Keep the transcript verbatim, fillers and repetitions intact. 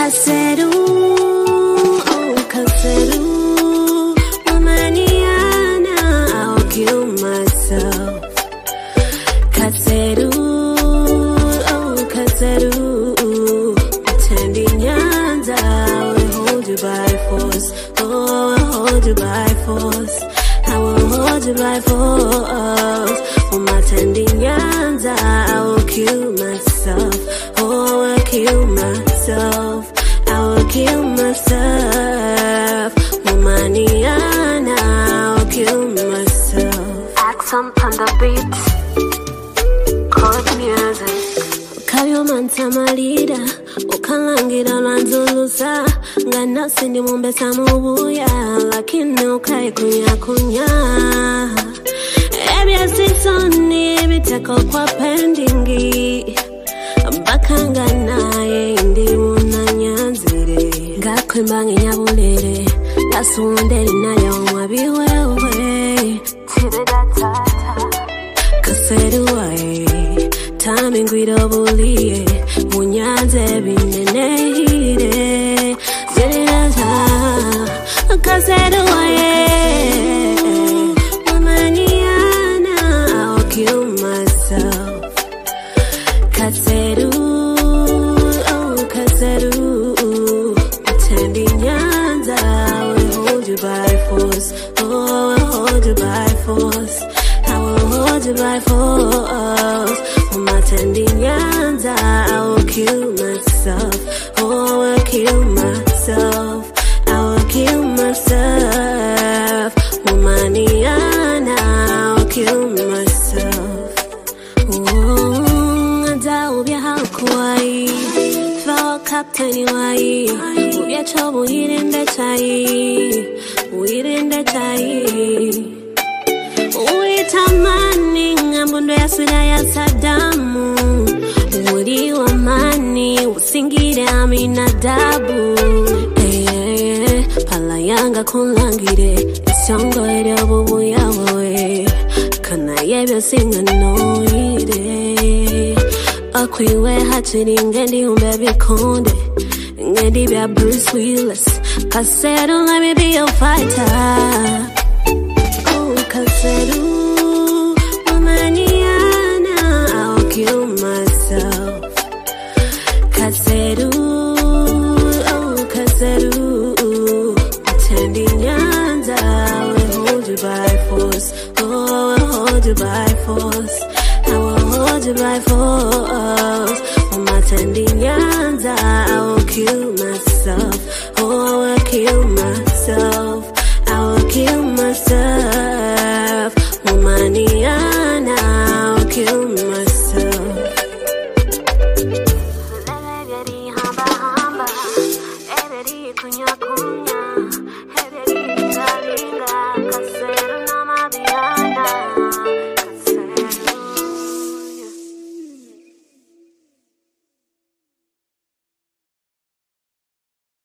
Kaseru, oh Kaseru, Womaniana, I'll kill myself. Kaseru, oh Kaseru, pretending Nyanza, I will hold you by force. Oh, I'll hold you by force. I will hold you by force. Oh, my tending Nyanza, I will kill myself. Oh, I'll kill myself. I will kill myself. Womaniana, I'll kill myself. Accent on the beat. Chord music. Kayo mantamalida, ukalangira lanzulusa. Ngana sindi mumbesa mubuya, lakini ukai kunya kunya. Ebya sisoni, biteko kwa pendingi. Bakanga naye ndi unanyanzire. Ngakwembange nyabulere, ngasundere nayo mwabiwewe. Tibida Kaseru wae, tami ngwiro buliye. Unyanze binenehire. Zirira ta, Kaseru wae. Womaniana, I'll kill myself. Kaseru, oh Kaseru, pretending Nyanza, I will hold you by force. Oh, I will hold you by force. I will hold you by force. Oh, my tending Nyanza, I will kill myself. Oh, I will kill myself. I will kill myself. Womaniana, I will kill myself. Oh, I'll be how quiet. For Captain Wai, we are trouble, we didn't betray. We didn't betray. Wait a manning, I'm on the Asudaya Sadamu. Woody or money, singi down in a dabu. Eh, Palayanga Kulangire, it's younger, double yawe. Can I ever sing a no? Akwiwe hatching Ngendi umbebi konde Ngendi be a Bruce Willis Kaseru, let me be your fighter. Oh Kaseru, Womaniana, I'll kill myself. Kaseru, oh Kaseru, pretending Nyanza, I will hold you by force. Oh, I'll hold you by force. I will hold you by force. Oh, my tending Nyanza, I will kill myself. Oh, I will kill myself. I will kill myself. Womaniana, I will kill myself. Everybody, hamba, hamba. Everybody, kunya